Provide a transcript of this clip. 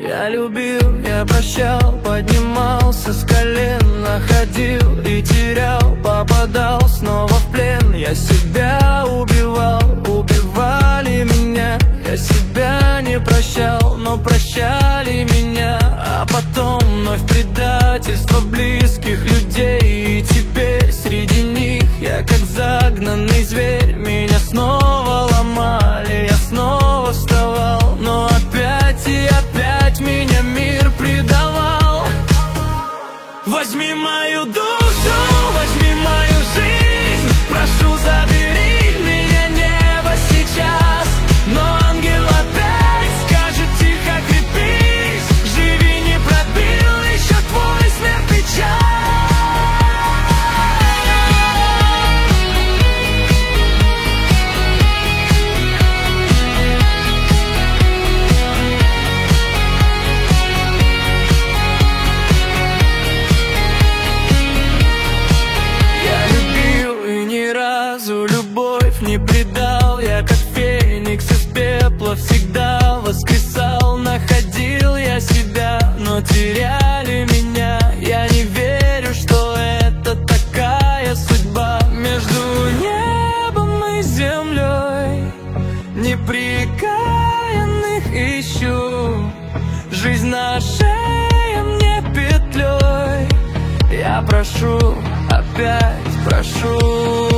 Я любил, я прощал, поднимался с колен, находил и терял, попадал снова в плен. Я себя убивал, убивали меня. Я себя не прощал, но прощали меня. А потом вновь предательство близких людей. И теперь среди них я как загнанный зверь. Меня снова ломали, я снова вставал, но опять и опять меня мир предавал. Возьми мою душу, возьми мою жизнь, прошу, забери меня, небо сейчас. Но ангел опять скажет тихо, крепись, живи, не пробил еще твой смертный час. Любовь не предал, я как феникс из пепла всегда воскресал. Находил я себя, но теряли меня. Я не верю, что это такая судьба. Между небом и землей неприкаянных ищу. Жизнь на шее мне петлей. Я прошу, опять прошу.